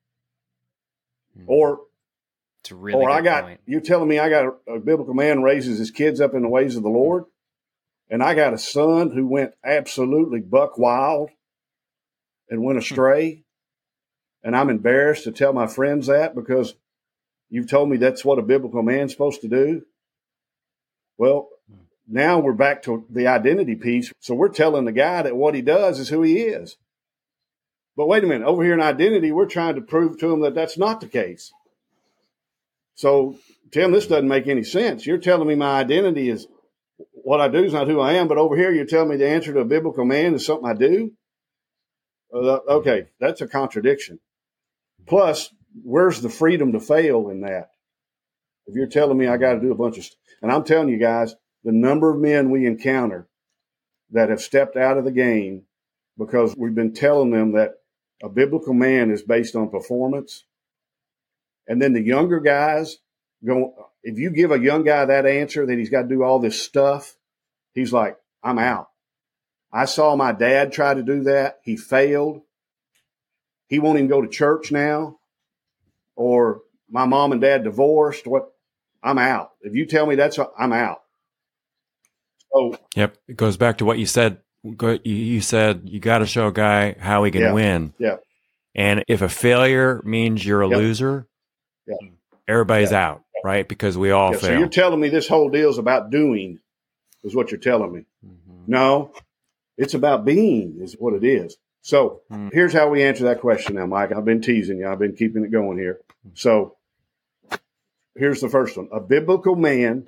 Or it's a really good point. You're telling me I got a biblical man raises his kids up in the ways of the Lord, and I got a son who went absolutely buck wild and went astray, and I'm embarrassed to tell my friends that because you've told me that's what a biblical man's supposed to do? Well, now we're back to the identity piece. So we're telling the guy that what he does is who he is. But wait a minute, over here in identity, we're trying to prove to him that that's not the case. So, Tim, this doesn't make any sense. You're telling me my identity is what I do is not who I am, but over here you're telling me the answer to a biblical man is something I do? Okay, that's a contradiction. Plus, where's the freedom to fail in that? If you're telling me I got to do a bunch of stuff, and I'm telling you guys, the number of men we encounter that have stepped out of the game because we've been telling them that a biblical man is based on performance. And then the younger guys go, if you give a young guy that answer that he's got to do all this stuff, he's like, I'm out. I saw my dad try to do that. He failed. He won't even go to church now. Or my mom and dad divorced. I'm out. If you tell me I'm out. So, yep. It goes back to what you said. You said you got to show a guy how he can win. Yeah. And if a failure means you're a loser, everybody's out, right? Because we all fail. So you're telling me this whole deal is about doing, is what you're telling me. Mm-hmm. No, it's about being is what it is. So here's how we answer that question now, Mike. I've been teasing you. I've been keeping it going here. So here's the first one. A biblical man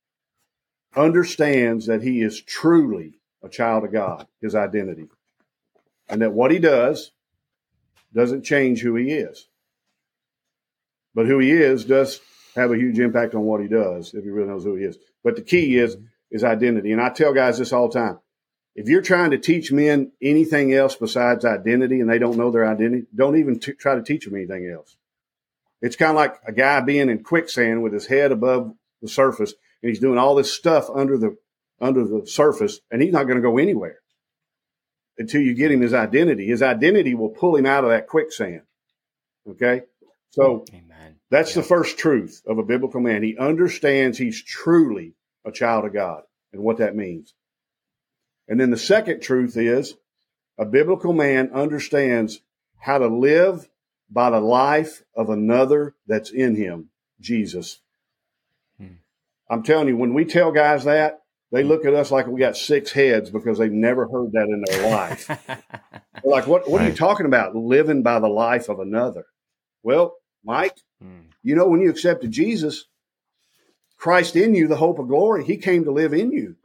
understands that he is truly a child of God, his identity, and that what he does doesn't change who he is. But who he is does have a huge impact on what he does if he really knows who he is. But the key is identity. And I tell guys this all the time. If you're trying to teach men anything else besides identity and they don't know their identity, don't even try to teach them anything else. It's kind of like a guy being in quicksand with his head above the surface, and he's doing all this stuff under the surface, and he's not going to go anywhere until you get him his identity. His identity will pull him out of that quicksand. Okay? So Amen. That's the first truth of a biblical man. He understands he's truly a child of God and what that means. And then the second truth is a biblical man understands how to live by the life of another that's in him, Jesus. I'm telling you, when we tell guys that, they look at us like we got 6 heads because they've never heard that in their life. They're like, what are you talking about? Living by the life of another. Well, Mike, you know, when you accepted Jesus, Christ in you, the hope of glory, he came to live in you.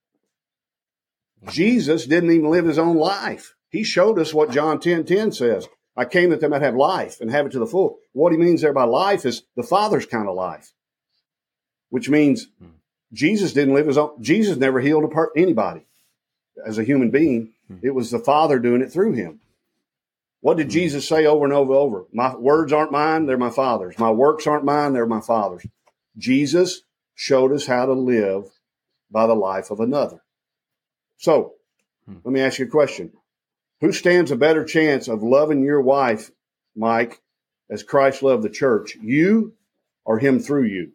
Jesus didn't even live his own life. He showed us what John 10:10 says. I came that they might have life and have it to the full. What he means there by life is the Father's kind of life, which means Jesus didn't live his own. Jesus never healed anybody as a human being. It was the Father doing it through him. What did Jesus say over and over and over? My words aren't mine, they're my Father's. My works aren't mine, they're my Father's. Jesus showed us how to live by the life of another. So, let me ask you a question. Who stands a better chance of loving your wife, Mike, as Christ loved the church? You or him through you?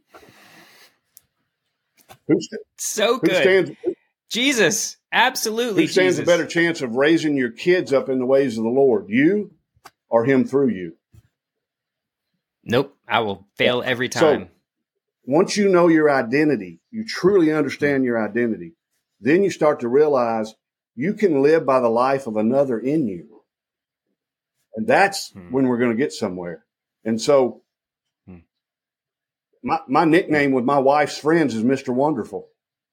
So good. Jesus. Absolutely. Who stands Jesus. a better chance of raising your kids up in the ways of the Lord? You or him through you? Nope. I will fail every time. So, once you know your identity, you truly understand your identity, then you start to realize you can live by the life of another in you. And that's when we're going to get somewhere. And so my nickname with my wife's friends is Mr. Wonderful.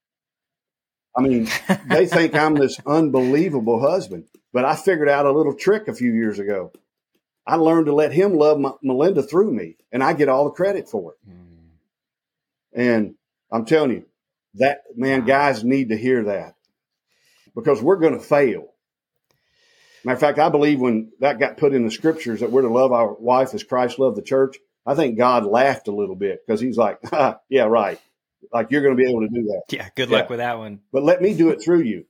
I mean, they think I'm this unbelievable husband, but I figured out a little trick a few years ago. I learned to let him love Melinda through me, and I get all the credit for it. And I'm telling you, that, man, guys need to hear that because we're going to fail. Matter of fact, I believe when that got put in the scriptures that we're to love our wife as Christ loved the church, I think God laughed a little bit because he's like, yeah, right. Like you're going to be able to do that. Yeah, good luck with that one. But let me do it through you.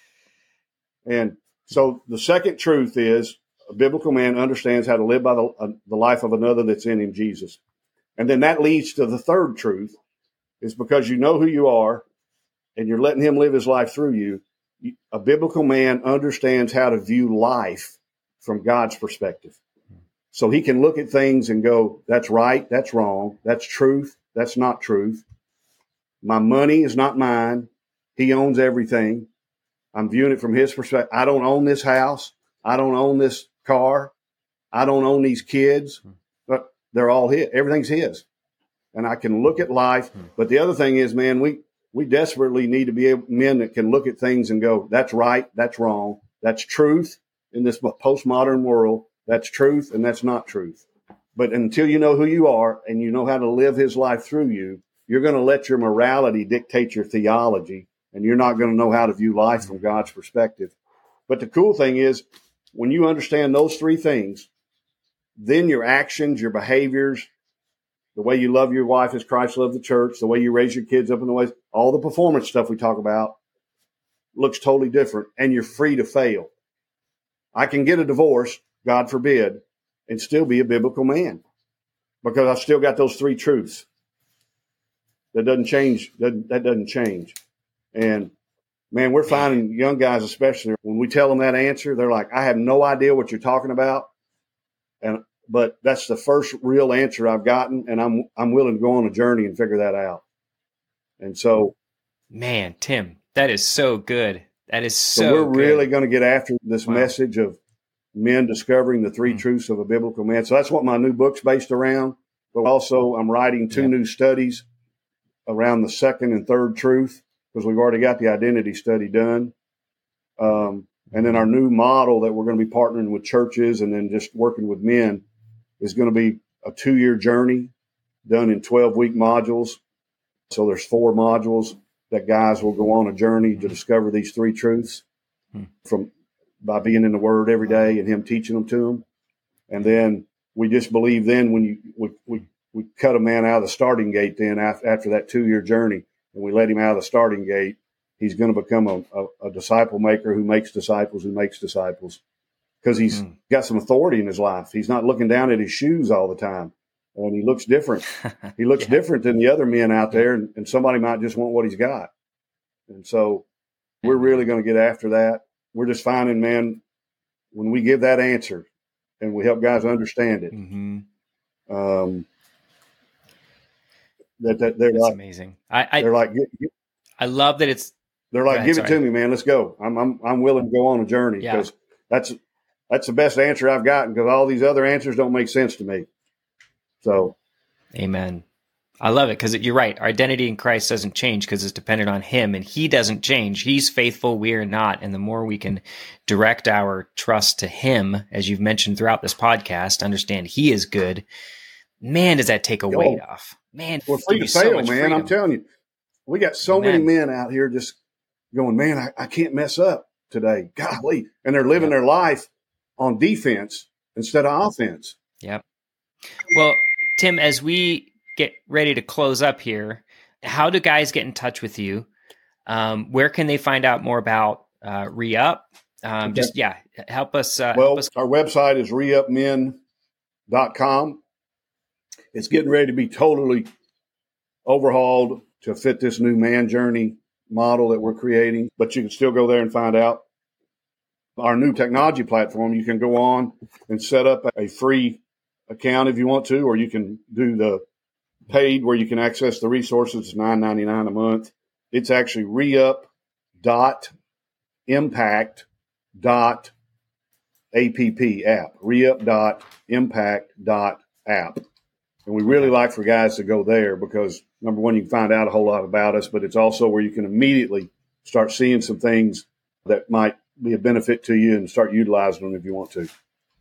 And so the second truth is a biblical man understands how to live by the life of another that's in him, Jesus. And then that leads to the third truth is because you know who you are and you're letting him live his life through you. A biblical man understands how to view life from God's perspective. So he can look at things and go, that's right, that's wrong, that's truth, that's not truth. My money is not mine. He owns everything. I'm viewing it from his perspective. I don't own this house. I don't own this car. I don't own these kids. But they're all his. Everything's his. And I can look at life. But the other thing is, man, we desperately need to be men that can look at things and go, that's right, that's wrong. That's truth in this postmodern world. That's truth and that's not truth. But until you know who you are and you know how to live his life through you, you're going to let your morality dictate your theology, and you're not going to know how to view life from God's perspective. But the cool thing is, when you understand those three things, then your actions, your behaviors, the way you love your wife as Christ loved the church, the way you raise your kids up in the ways, all the performance stuff we talk about looks totally different, and you're free to fail. I can get a divorce, God forbid, and still be a biblical man because I've still got those three truths. That doesn't change. That doesn't change. And man, we're finding young guys, especially when we tell them that answer, they're like, I have no idea what you're talking about. But that's the first real answer I've gotten. And I'm willing to go on a journey and figure that out. And so, man, Tim, that is so good. That is so we're good. really going to get after this message of men discovering the three truths of a biblical man. So that's what my new book's based around. But also I'm writing 2 new studies around the second and third truth, because we've already got the identity study done. And then our new model that we're going to be partnering with churches and then just working with men is going to be a 2-year journey done in 12-week modules. So there's 4 modules that guys will go on a journey to discover these 3 truths by being in the Word every day and him teaching them to them. And then we just believe then when we cut a man out of the starting gate then after that 2-year journey, and we let him out of the starting gate, he's going to become a disciple maker who makes disciples, because he's got some authority in his life. He's not looking down at his shoes all the time, and he looks different. He looks different than the other men out there, and somebody might just want what he's got. And so we're really going to get after that. We're just finding, man, when we give that answer and we help guys understand it, that they're like amazing. They're like, I love that it's. They're like, give it to me, man. Let's go. I'm willing to go on a journey, because that's the best answer I've gotten, because all these other answers don't make sense to me. So, amen. I love it, because you're right. Our identity in Christ doesn't change because it's dependent on him, and he doesn't change. He's faithful. We are not. And the more we can direct our trust to him, as you've mentioned throughout this podcast, understand he is good, man, does that take a weight off. Man, we're free to fail, man. Freedom. I'm telling you, we got so many men out here just going, man, I can't mess up today. Golly. And they're living their life on defense instead of offense. Yep. Well, Tim, as we get ready to close up here, how do guys get in touch with you? Where can they find out more about Re-Up? Just help us. Our website is reupmen.com. It's getting ready to be totally overhauled to fit this new man journey model that we're creating, but you can still go there and find out. Our new technology platform, you can go on and set up a free account if you want to, or you can do the paid where you can access the resources. It's $9.99 a month. It's actually reup.impact.app, reup.impact.app. And we really like for guys to go there because, number one, you can find out a whole lot about us, but it's also where you can immediately start seeing some things that might be a benefit to you and start utilizing them if you want to.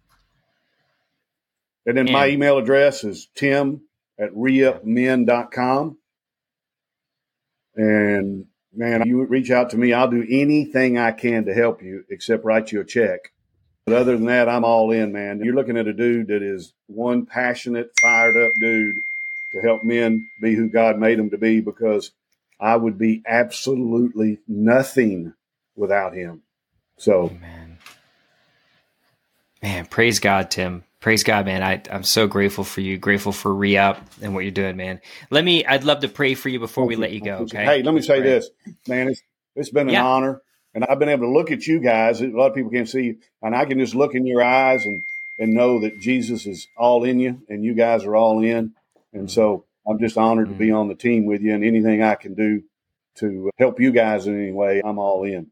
And then my email address is tim@reupmen.com. And, man, you reach out to me. I'll do anything I can to help you except write you a check. But other than that, I'm all in, man. You're looking at a dude that is one passionate, fired up dude to help men be who God made them to be, because I would be absolutely nothing without him. So, man, praise God, Tim. Praise God, man. I'm so grateful for you, grateful for Re-Up and what you're doing, man. I'd love to pray for you before we let you go. Okay. Hey, let me say this, man. It's been an honor. And I've been able to look at you guys. A lot of people can't see you. And I can just look in your eyes and know that Jesus is all in you and you guys are all in. And so I'm just honored to be on the team with you, and anything I can do to help you guys in any way, I'm all in.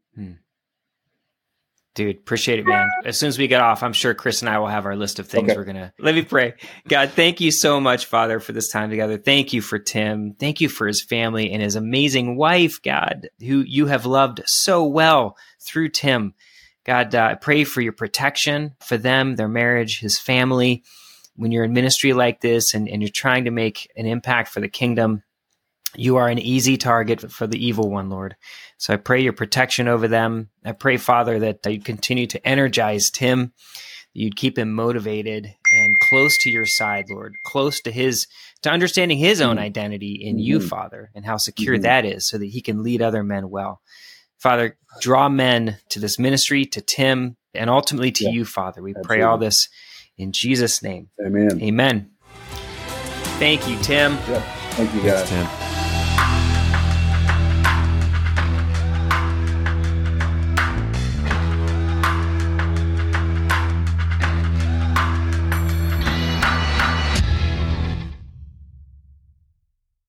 Dude, appreciate it, man. As soon as we get off, I'm sure Chris and I will have our list of things we're going to... Let me pray. God, thank you so much, Father, for this time together. Thank you for Tim. Thank you for his family and his amazing wife, God, who you have loved so well through Tim. God, I pray for your protection for them, their marriage, his family. When you're in ministry like this and you're trying to make an impact for the kingdom, you are an easy target for the evil one, Lord. So I pray your protection over them. I pray, Father, that you continue to energize Tim, that you'd keep him motivated and close to your side, Lord, close to understanding his own identity in you, Father, and how secure that is, so that he can lead other men well. Father, draw men to this ministry, to Tim, and ultimately to you, Father. We pray all this in Jesus' name. Amen. Amen. Thank you, Tim. Thank you, guys. Thanks, Tim.